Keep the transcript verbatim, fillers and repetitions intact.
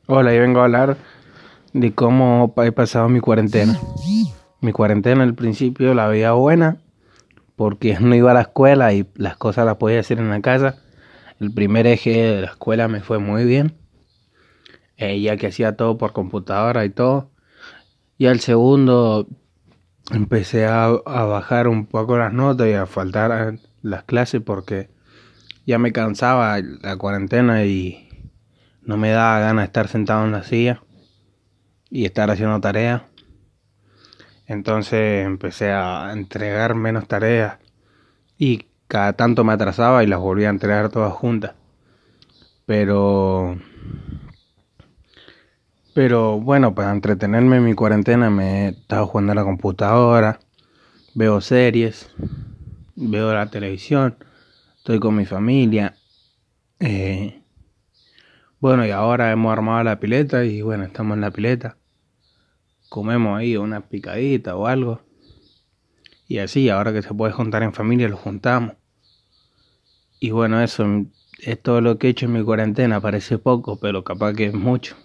Hola, yo vengo a hablar de cómo he pasado mi cuarentena. Mi cuarentena al principio la veía buena porque no iba a la escuela y las cosas las podía hacer en la casa. El primer eje de la escuela me fue muy bien, eh, ya que hacía todo por computadora y todo. Y al segundo empecé a, a bajar un poco las notas y a faltar a las clases porque ya me cansaba la cuarentena y no me daba ganas de estar sentado en la silla y estar haciendo tareas. Entonces empecé a entregar menos tareas y cada tanto me atrasaba y las volvía a entregar todas juntas. Pero, pero bueno, para entretenerme en mi cuarentena me he estado jugando a la computadora, veo series, veo la televisión, estoy con mi familia. Eh, bueno, y ahora hemos armado la pileta y bueno, estamos en la pileta. Comemos ahí una picadita o algo. Y así, ahora que se puede juntar en familia, lo juntamos. Y bueno, eso es todo lo que he hecho en mi cuarentena. Parece poco, pero capaz que es mucho.